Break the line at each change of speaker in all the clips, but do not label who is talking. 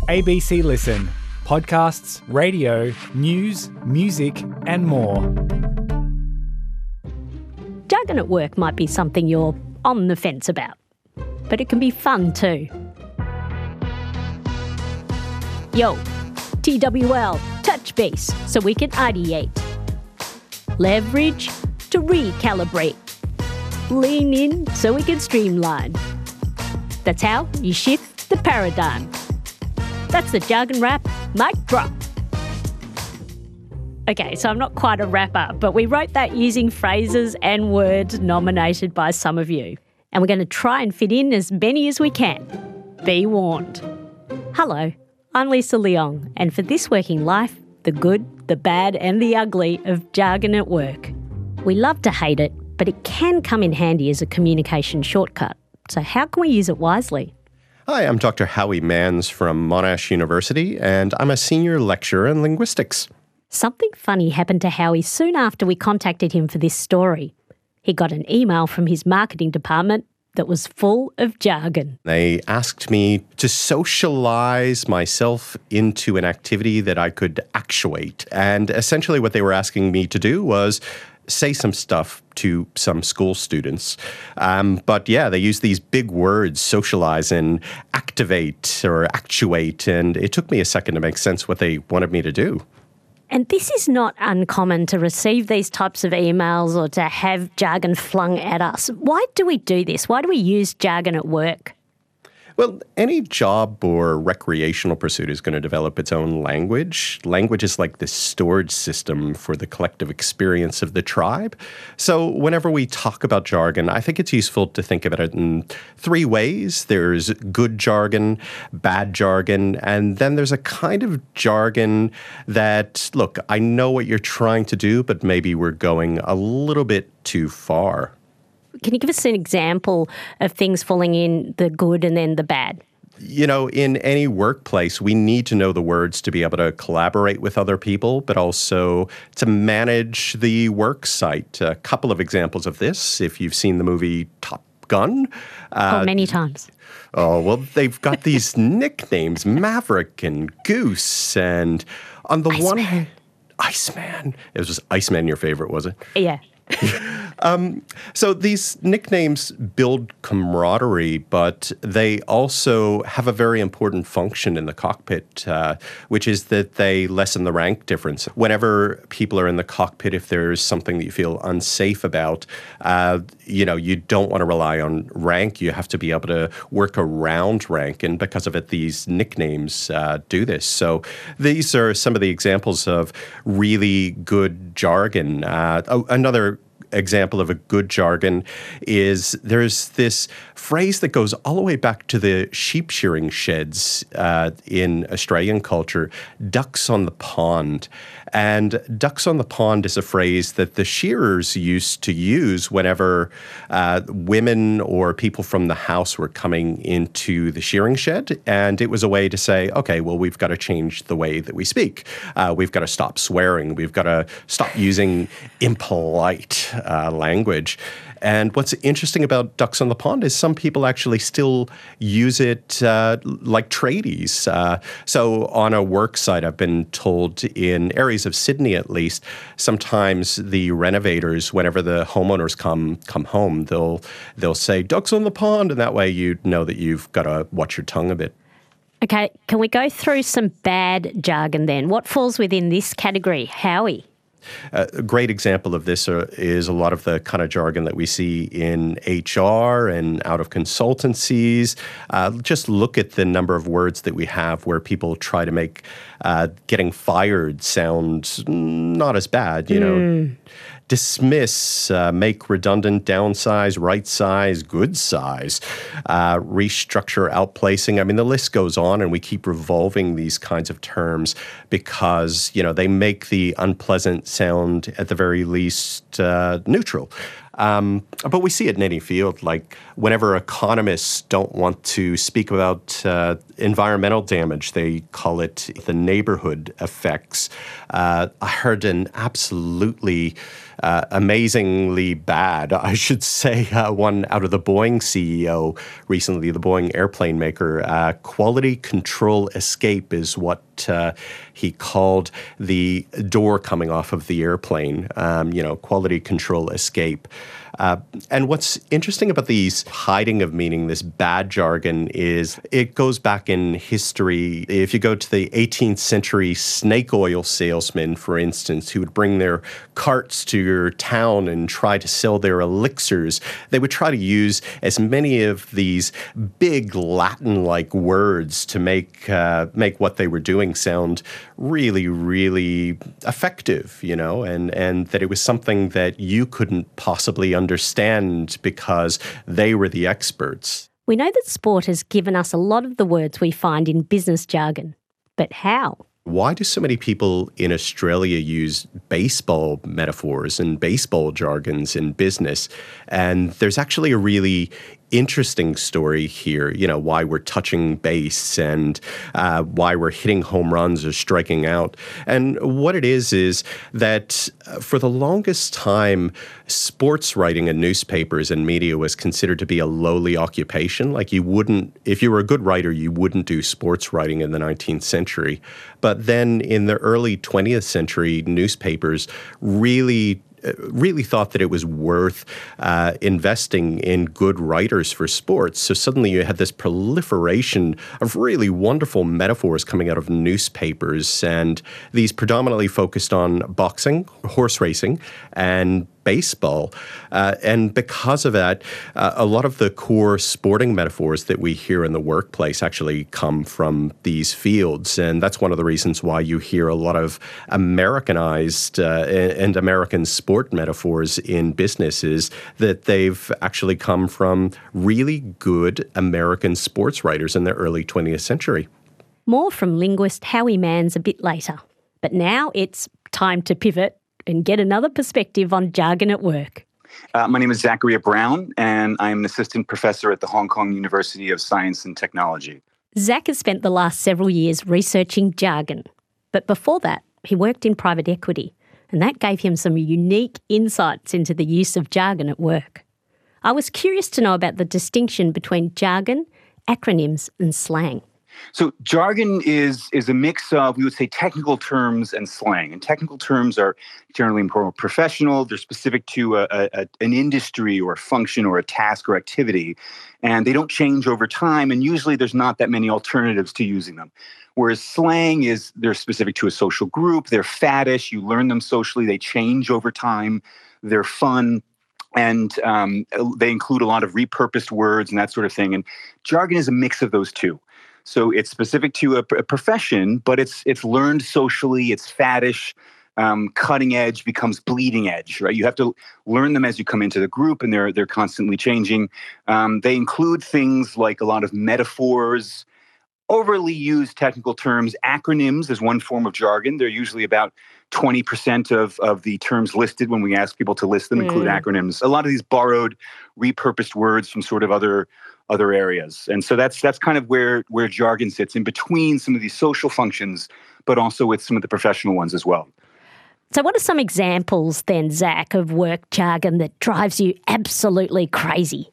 ABC Listen. Podcasts, radio, news, music and more.
Jargon at work might be something you're on the fence about, but it can be fun too. Yo, TWL, touch base so we can ideate. Leverage to recalibrate. Lean in so we can streamline. That's how you shift the paradigm. That's the jargon rap, mic drop. Okay, so I'm not quite a rapper, but we wrote that using phrases and words nominated by some of you. And we're going to try and fit in as many as we can. Be warned. Hello, I'm Lisa Leong, and for This Working Life, the good, the bad and the ugly of jargon at work. We love to hate it, but it can come in handy as a communication shortcut. So how can we use it wisely?
Hi, I'm Dr. Howie Manns from Monash University, and I'm a senior lecturer in linguistics.
Something funny happened to Howie soon after we contacted him for this story. He got an email from his marketing department that was full of jargon.
They asked me to socialize myself into an activity that I could actuate. And essentially what they were asking me to do was say some stuff to some school students. But yeah, they used these big words, socialize and activate or actuate, and it took me a second to make sense what they wanted me to do.
And this is not uncommon to receive these types of emails or to have jargon flung at us. Why do we do this? Why do we use jargon at work?
Well, any job or recreational pursuit is going to develop its own language. Language is like the storage system for the collective experience of the tribe. So whenever we talk about jargon, I think it's useful to think about it in three ways. There's good jargon, bad jargon, and then there's a kind of jargon that, look, I know what you're trying to do, but maybe we're going a little bit too far.
Can you give us an example of things falling in the good and then the bad?
You know, in any workplace, we need to know the words to be able to collaborate with other people, but also to manage the work site. A couple of examples of this, if you've seen the movie Top Gun.
Many times.
Oh, well, they've got these nicknames, Maverick and Goose, and on the one hand, Iceman. It was Iceman your favorite, was it?
Yeah.
So these nicknames build camaraderie, but they also have a very important function in the cockpit, which is that they lessen the rank difference. Whenever people are in the cockpit, if there's something that you feel unsafe about, you don't want to rely on rank. You have to be able to work around rank, and because of it, these nicknames do this. So these are some of the examples of really good jargon. Another example of a good jargon is there's this phrase that goes all the way back to the sheep shearing sheds in Australian culture, ducks on the pond. And ducks on the pond is a phrase that the shearers used to use whenever women or people from the house were coming into the shearing shed. And it was a way to say, okay, well, we've got to change the way that we speak. We've got to stop swearing. We've got to stop using impolite language. And what's interesting about ducks on the pond is some people actually still use it like tradies. So on a work site, I've been told in areas of Sydney at least, sometimes the renovators, whenever the homeowners come home, they'll say ducks on the pond, and that way you know that you've got to watch your tongue a bit.
Okay, can we go through some bad jargon then? What falls within this category? Howie?
A great example of this is a lot of the kind of jargon that we see in HR and out of consultancies. Just look at the number of words that we have where people try to make getting fired sound not as bad, you know. Dismiss, make redundant, downsize, right size, good size, restructure, outplacing. I mean, the list goes on, and we keep revolving these kinds of terms because, they make the unpleasant sound, at the very least, neutral. But we see it in any field, like whenever economists don't want to speak about environmental damage, they call it the neighborhood effects. I heard an absolutely amazingly bad. I should say one out of the Boeing CEO recently, the Boeing airplane maker, quality control escape is what he called the door coming off of the airplane, quality control escape. And what's interesting about these hiding of meaning, this bad jargon, is it goes back in history. If you go to the 18th century snake oil salesmen, for instance, who would bring their carts to your town and try to sell their elixirs, they would try to use as many of these big Latin-like words to make what they were doing sound really, really effective, and that it was something that you couldn't possibly understand because they were the experts.
We know that sport has given us a lot of the words we find in business jargon, but how?
Why do so many people in Australia use baseball metaphors and baseball jargons in business? And there's actually a really interesting story here, why we're touching base and why we're hitting home runs or striking out. And what it is that for the longest time, sports writing in newspapers and media was considered to be a lowly occupation. Like if you were a good writer, you wouldn't do sports writing in the 19th century. But then in the early 20th century, newspapers really thought that it was worth investing in good writers for sports. So suddenly you had this proliferation of really wonderful metaphors coming out of newspapers, and these predominantly focused on boxing, horse racing, and baseball. And because of that, a lot of the core sporting metaphors that we hear in the workplace actually come from these fields. And that's one of the reasons why you hear a lot of Americanized and American sport metaphors in business, is that they've actually come from really good American sports writers in the early 20th century.
More from linguist Howie Manns a bit later. But now it's time to pivot and get another perspective on jargon at work.
My name is Zachariah Brown, and I'm an assistant professor at the Hong Kong University of Science and Technology.
Zach has spent the last several years researching jargon. But before that, he worked in private equity, and that gave him some unique insights into the use of jargon at work. I was curious to know about the distinction between jargon, acronyms, and slang.
So jargon is a mix of, we would say, technical terms and slang. And technical terms are generally more professional. They're specific to an industry or a function or a task or activity. And they don't change over time. And usually there's not that many alternatives to using them. Whereas slang they're specific to a social group. They're faddish. You learn them socially. They change over time. They're fun. And they include a lot of repurposed words and that sort of thing. And jargon is a mix of those two. So it's specific to a profession, but it's learned socially, it's faddish, cutting edge becomes bleeding edge, right? You have to learn them as you come into the group, and they're constantly changing. They include things like a lot of metaphors, overly used technical terms. Acronyms is one form of jargon. They're usually about 20% of the terms listed when we ask people to list them include acronyms. A lot of these borrowed, repurposed words from sort of other areas. And so that's kind of where jargon sits in between some of these social functions, but also with some of the professional ones as well.
So what are some examples then, Zach, of work jargon that drives you absolutely crazy?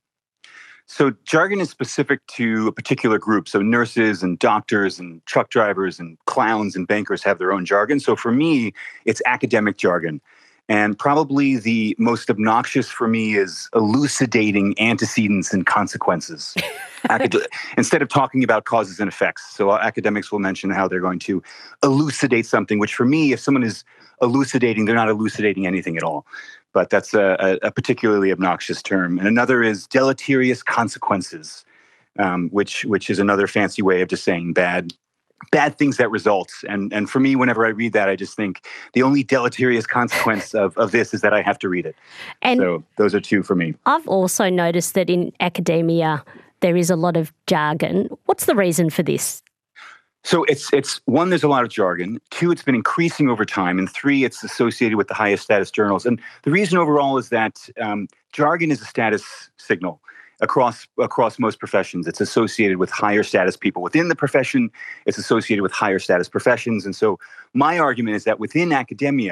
So jargon is specific to a particular group. So nurses and doctors and truck drivers and clowns and bankers have their own jargon. So for me, it's academic jargon. And probably the most obnoxious for me is elucidating antecedents and consequences. Instead of talking about causes and effects. So academics will mention how they're going to elucidate something, which for me, if someone is elucidating, they're not elucidating anything at all. But that's a particularly obnoxious term. And another is deleterious consequences, which is another fancy way of just saying bad things that result. And for me, whenever I read that, I just think the only deleterious consequence of this is that I have to read it. And so those are two for me.
I've also noticed that in academia, there is a lot of jargon. What's the reason for this?
So it's one, there's a lot of jargon. Two, it's been increasing over time. And three, it's associated with the highest status journals. And the reason overall is that jargon is a status signal. Across most professions, it's associated with higher status people within the profession. It's associated with higher status professions. And so my argument is that within academia,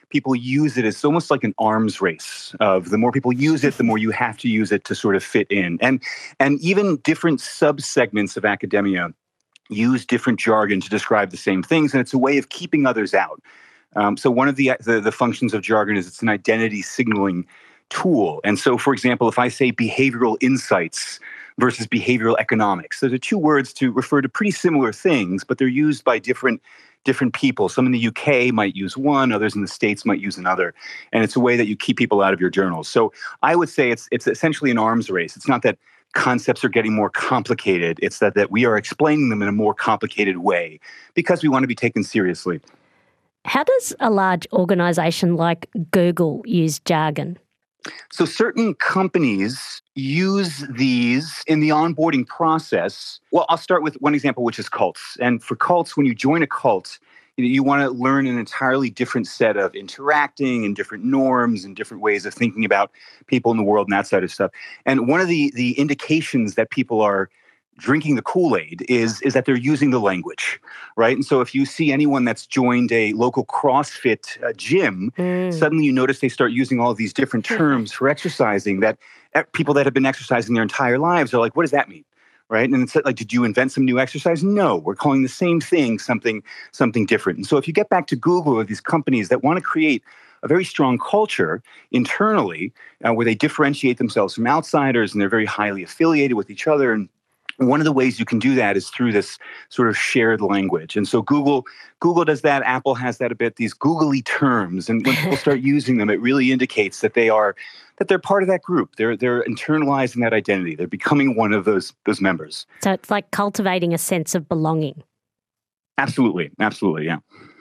people use it as almost like an arms race of the more people use it, the more you have to use it to sort of fit in. And even different subsegments of academia use different jargon to describe the same things, and it's a way of keeping others out. So one of the functions of jargon is it's an identity signaling tool. And so, for example, if I say behavioral insights versus behavioral economics, those are two words to refer to pretty similar things, but they're used by different people. Some in the UK might use one, others in the States might use another. And it's a way that you keep people out of your journals. So I would say it's essentially an arms race. It's not that concepts are getting more complicated. It's that we are explaining them in a more complicated way because we want to be taken seriously.
How does a large organization like Google use jargon?
So certain companies use these in the onboarding process. Well, I'll start with one example, which is cults. And for cults, when you join a cult, you want to learn an entirely different set of interacting and different norms and different ways of thinking about people in the world and that side of stuff. And one of the indications that people are drinking the Kool-Aid is that they're using the language, right? And so if you see anyone that's joined a local CrossFit gym, suddenly you notice they start using all of these different terms for exercising that people that have been exercising their entire lives are like, what does that mean? Right? And it's like, did you invent some new exercise? No, we're calling the same thing something different. And so if you get back to Google or these companies that want to create a very strong culture internally where they differentiate themselves from outsiders and they're very highly affiliated with each other, and one of the ways you can do that is through this sort of shared language. And so Google does that. Apple has that a bit, these googly terms. And when people start using them, it really indicates that they're part of that group. They're internalizing that identity. They're becoming one of those members.
So it's like cultivating a sense of belonging.
Absolutely, yeah.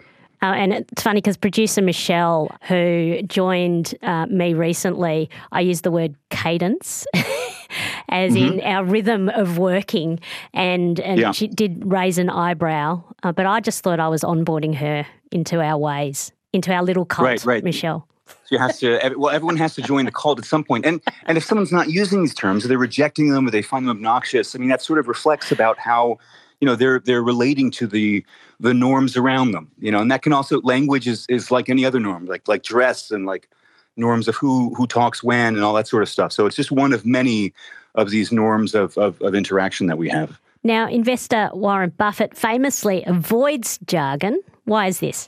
And it's funny because producer Michelle, who joined me recently, I used the word cadence as in our rhythm of working, and she did raise an eyebrow, but I just thought I was onboarding her into our ways, into our little cult, right. Michelle.
She has to. Well, everyone has to join the cult at some point. And if someone's not using these terms, or they're rejecting them, or they find them obnoxious, I mean, that sort of reflects about how they're relating to the norms around them. And that can also, language is like any other norm, like dress and like norms of who talks when and all that sort of stuff. So it's just one of many of these norms of interaction that we have.
Now, investor Warren Buffett famously avoids jargon. Why is this?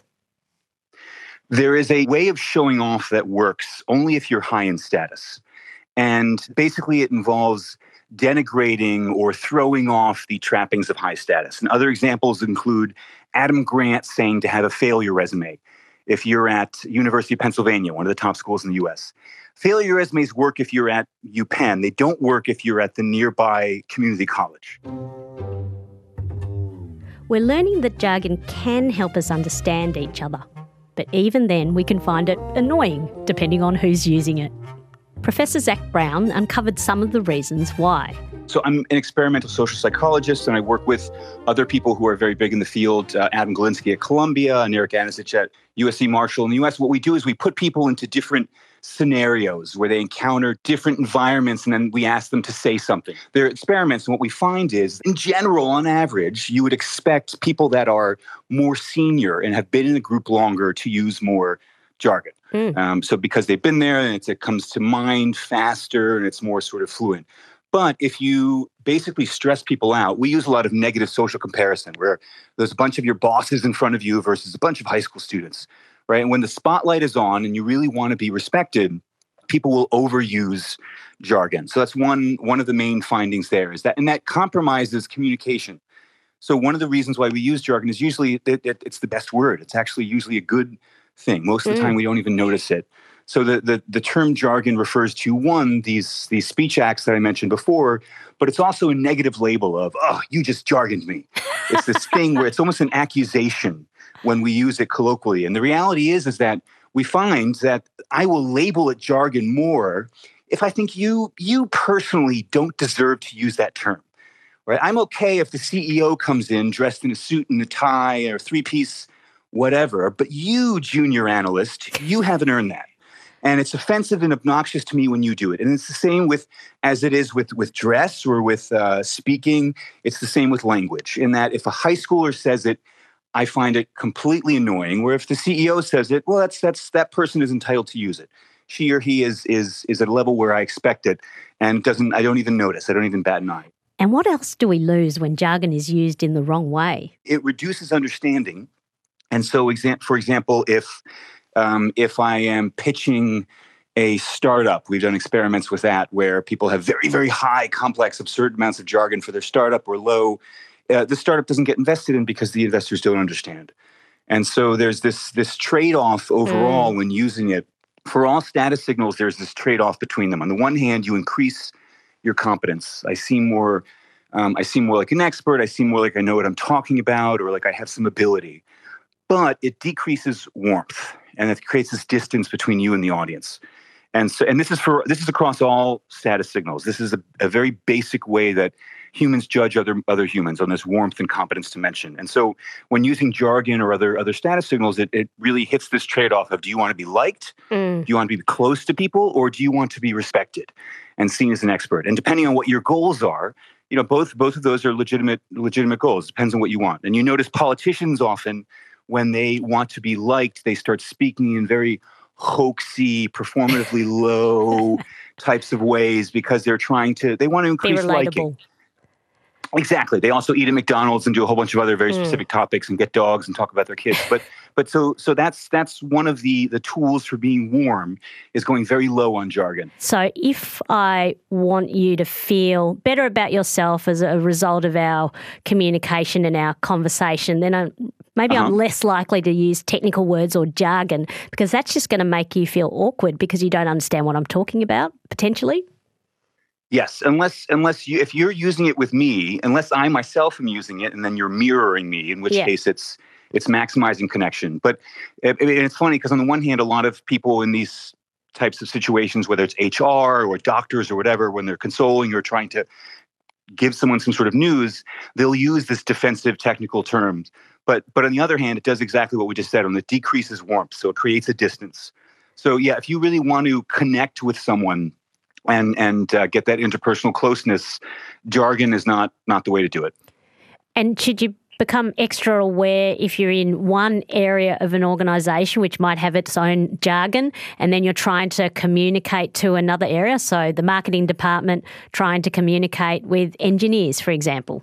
There is a way of showing off that works only if you're high in status. And basically it involves denigrating or throwing off the trappings of high status. And other examples include Adam Grant saying to have a failure resume if you're at University of Pennsylvania, one of the top schools in the U.S. Failure resumes work if you're at UPenn. They don't work if you're at the nearby community college.
We're learning that jargon can help us understand each other. But even then, we can find it annoying, depending on who's using it. Professor Zach Brown uncovered some of the reasons why.
So I'm an experimental social psychologist, and I work with other people who are very big in the field, Adam Galinsky at Columbia and Eric Anasich at USC Marshall in the US. What we do is we put people into different scenarios where they encounter different environments, and then we ask them to say something. They're experiments, and what we find is, in general, on average, you would expect people that are more senior and have been in a group longer to use more jargon. So because they've been there, and it comes to mind faster, and it's more sort of fluent. But if you basically stress people out, we use a lot of negative social comparison, where there's a bunch of your bosses in front of you versus a bunch of high school students, right? And when the spotlight is on and you really want to be respected, people will overuse jargon. So that's one of the main findings there, is that, and that compromises communication. So one of the reasons why we use jargon is usually it's the best word. It's actually usually a good thing. Most of the time we don't even notice it. So the term jargon refers to, one, these speech acts that I mentioned before, but it's also a negative label of, oh, you just jargoned me. It's this thing where it's almost an accusation when we use it colloquially. And the reality is that we find that I will label it jargon more if I think you personally don't deserve to use that term. Right? I'm okay if the CEO comes in dressed in a suit and a tie or three-piece whatever, but you, junior analyst, you haven't earned that. And it's offensive and obnoxious to me when you do it. And it's the same as it is with dress or with speaking. It's the same with language, in that if a high schooler says it, I find it completely annoying. Where if the CEO says it, well, that person is entitled to use it. She or he is at a level where I expect it, and I don't even notice. I don't even bat an eye.
And what else do we lose when jargon is used in the wrong way?
It reduces understanding. And so, for example, if I am pitching a startup, we've done experiments with that where people have very, very high, complex, absurd amounts of jargon for their startup or low. The startup doesn't get invested in because the investors don't understand. And so there's this trade-off overall when using it. For all status signals, there's this trade-off between them. On the one hand, you increase your competence. I seem more like an expert. I seem more like I know what I'm talking about, or like I have some ability. But it decreases warmth, and it creates this distance between you and the audience. And this is across all status signals. This is a very basic way that humans judge other humans on this warmth and competence dimension. And so when using jargon or other status signals, it really hits this trade-off of, do you want to be liked? Do you want to be close to people? Or do you want to be respected and seen as an expert? And depending on what your goals are, both of those are legitimate goals. It depends on what you want. And you notice politicians often, when they want to be liked, they start speaking in very hoaxy, performatively low types of ways because they want to increase liking. Exactly. They also eat at McDonald's and do a whole bunch of other very specific topics and get dogs and talk about their kids. But so that's one of the tools for being warm, is going very low on jargon.
So if I want you to feel better about yourself as a result of our communication and our conversation, then I'm less likely to use technical words or jargon, because that's just going to make you feel awkward because you don't understand what I'm talking about, potentially.
Yes, if you're using it with me, unless I myself am using it, and then you're mirroring me, in which case it's maximizing connection. But it's funny because on the one hand, a lot of people in these types of situations, whether it's HR or doctors or whatever, when they're consoling or trying to give someone some sort of news, they'll use this defensive technical terms. But on the other hand, it does exactly what we just said, it decreases warmth, so it creates a distance. So yeah, if you really want to connect with someone and get that interpersonal closeness, jargon is not the way to do it.
And should you become extra aware if you're in one area of an organisation which might have its own jargon, and then you're trying to communicate to another area? So the marketing department trying to communicate with engineers, for example.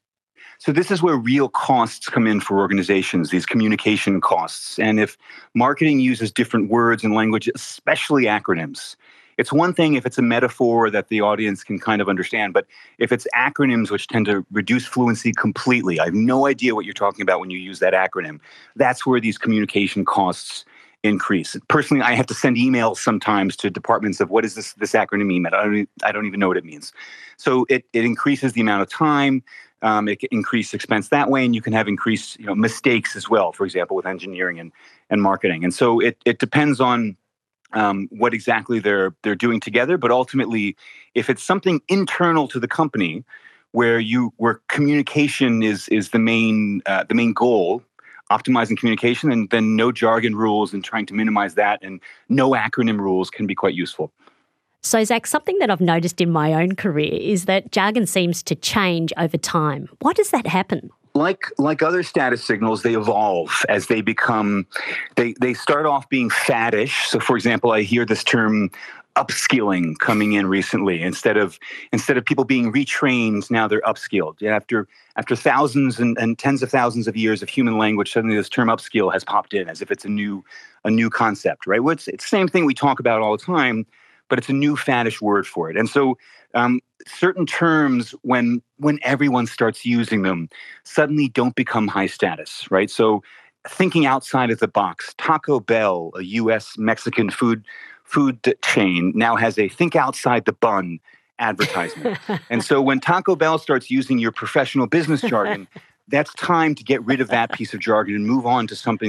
So this is where real costs come in for organizations, these communication costs. And if marketing uses different words and language, especially acronyms, it's one thing if it's a metaphor that the audience can kind of understand, but if it's acronyms which tend to reduce fluency completely, I have no idea what you're talking about when you use that acronym, that's where these communication costs increase. Personally, I have to send emails sometimes to departments of what is this acronym mean? I don't even know what it means. So it increases the amount of time, it can increase expense that way, and you can have increased mistakes as well, for example, with engineering and marketing. And so it depends on what exactly they're doing together. But ultimately, if it's something internal to the company where communication is the main goal, optimizing communication, and then no jargon rules and trying to minimize that, and no acronym rules can be quite useful.
So, Zach, something that I've noticed in my own career is that jargon seems to change over time. Why does that happen?
Like other status signals, they evolve as they become, they start off being faddish. So for example, I hear this term upskilling coming in recently. Instead of people being retrained, now they're upskilled. After thousands and tens of thousands of years of human language, suddenly this term upskill has popped in as if it's a new concept, right? Well, it's the same thing we talk about all the time, but it's a new faddish word for it. And so certain terms, when everyone starts using them, suddenly don't become high status, right? So thinking outside of the box, Taco Bell, a U.S. Mexican food chain, now has a think outside the bun advertisement. And so when Taco Bell starts using your professional business jargon, that's time to get rid of that piece of jargon and move on to something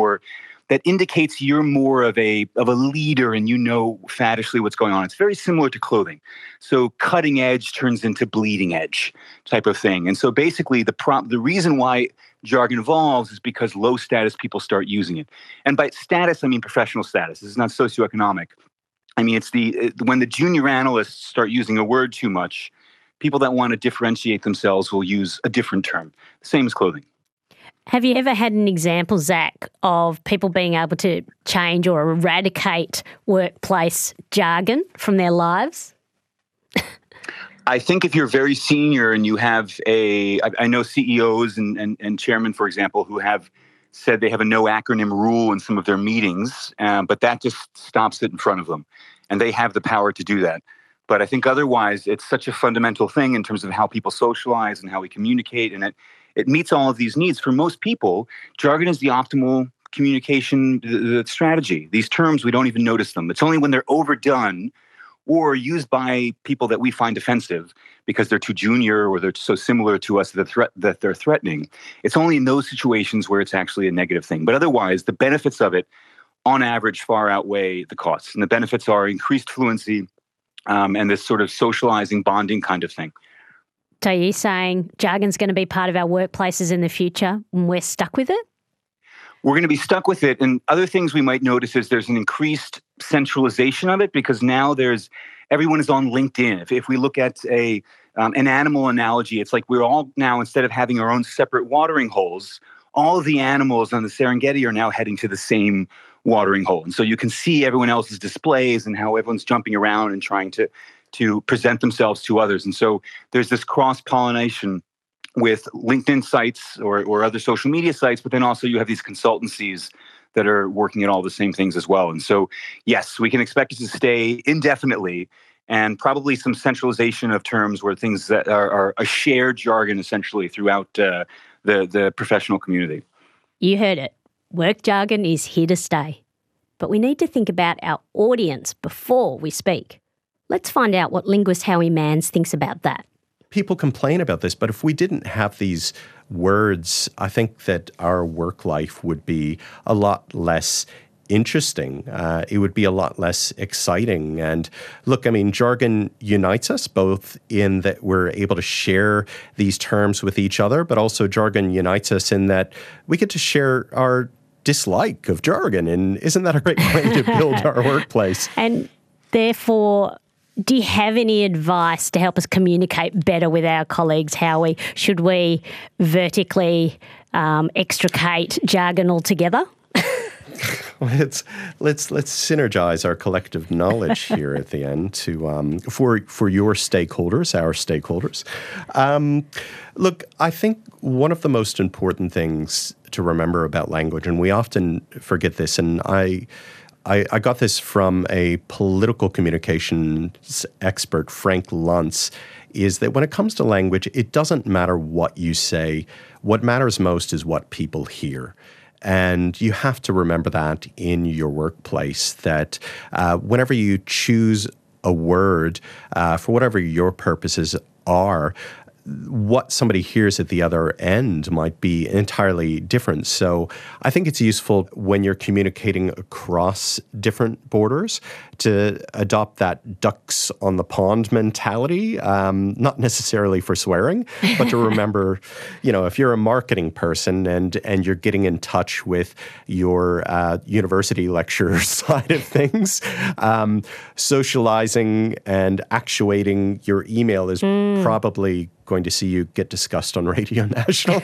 that indicates you're more of a leader and you know faddishly what's going on. It's very similar to clothing. So cutting edge turns into bleeding edge type of thing. And so basically the reason why jargon evolves is because low status people start using it. And by status, I mean professional status. This is not socioeconomic. I mean, it's when the junior analysts start using a word too much, people that want to differentiate themselves will use a different term. Same as clothing.
Have you ever had an example, Zach, of people being able to change or eradicate workplace jargon from their lives?
I think if you're very senior and you have I know CEOs and chairmen, for example, who have said they have a no acronym rule in some of their meetings, but that just stops it in front of them. And they have the power to do that. But I think otherwise, it's such a fundamental thing in terms of how people socialize and how we communicate. And it meets all of these needs. For most people, jargon is the optimal communication the strategy. These terms, we don't even notice them. It's only when they're overdone or used by people that we find offensive because they're too junior or they're so similar to us that they're threatening. It's only in those situations where it's actually a negative thing. But otherwise, the benefits of it, on average, far outweigh the costs. And the benefits are increased fluency and this sort of socializing, bonding kind of thing.
So are you saying jargon's going to be part of our workplaces in the future and we're stuck with it?
We're going to be stuck with it. And other things we might notice is there's an increased centralization of it because now everyone is on LinkedIn. If we look at an animal analogy, it's like we're all now, instead of having our own separate watering holes, all of the animals on the Serengeti are now heading to the same watering hole. And so you can see everyone else's displays and how everyone's jumping around and trying to present themselves to others. And so there's this cross-pollination with LinkedIn sites or other social media sites, but then also you have these consultancies that are working at all the same things as well. And so, yes, we can expect it to stay indefinitely and probably some centralization of terms where things that are a shared jargon essentially throughout the professional community.
You heard it. Work jargon is here to stay. But we need to think about our audience before we speak. Let's find out what linguist Howie Manns thinks about that.
People complain about this, but if we didn't have these words, I think that our work life would be a lot less interesting. It would be a lot less exciting. And look, I mean, jargon unites us both in that we're able to share these terms with each other, but also jargon unites us in that we get to share our dislike of jargon. And isn't that a great way to build our workplace?
And therefore, do you have any advice to help us communicate better with our colleagues, Howie? Should we vertically extricate jargon altogether?
Let's synergize our collective knowledge here at the end to for your stakeholders, our stakeholders. Look, I think one of the most important things to remember about language, and we often forget this, and I got this from a political communications expert, Frank Luntz, is that when it comes to language, it doesn't matter what you say. What matters most is what people hear. And you have to remember that in your workplace, that whenever you choose a word for whatever your purposes are, what somebody hears at the other end might be entirely different. So I think it's useful when you're communicating across different borders to adopt that ducks on the pond mentality, not necessarily for swearing, but to remember, if you're a marketing person and you're getting in touch with your university lecturer side of things, socializing and actuating your email is probably going to see you get discussed on Radio National.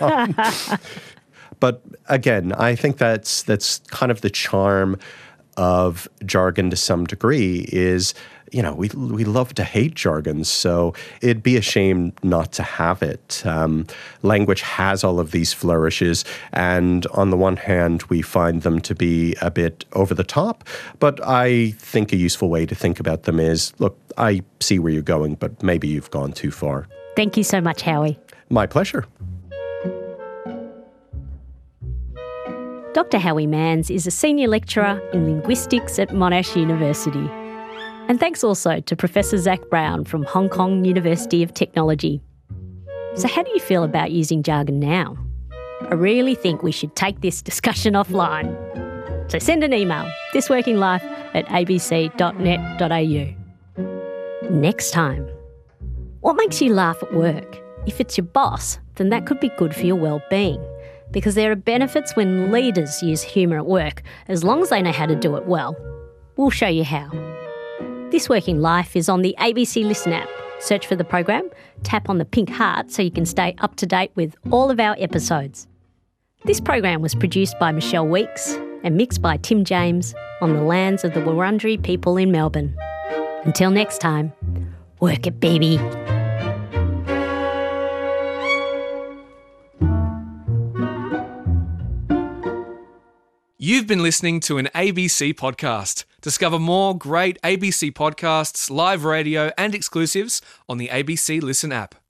But again, I think that's kind of the charm of jargon to some degree is, we love to hate jargon, so it'd be a shame not to have it. Language has all of these flourishes, and on the one hand, we find them to be a bit over the top, but I think a useful way to think about them is, look, I see where you're going, but maybe you've gone too far.
Thank you so much, Howie.
My pleasure.
Dr. Howie Manns is a senior lecturer in linguistics at Monash University. And thanks also to Professor Zach Brown from Hong Kong University of Technology. So how do you feel about using jargon now? I really think we should take this discussion offline. So send an email, thisworkinglife@abc.net.au. Next time. What makes you laugh at work? If it's your boss, then that could be good for your well-being, because there are benefits when leaders use humour at work, as long as they know how to do it well. We'll show you how. This Working Life is on the ABC Listen app. Search for the program, tap on the pink heart so you can stay up to date with all of our episodes. This program was produced by Michelle Weeks and mixed by Tim James on the lands of the Wurundjeri people in Melbourne. Until next time, work it, baby.
You've been listening to an ABC podcast. Discover more great ABC podcasts, live radio and exclusives on the ABC Listen app.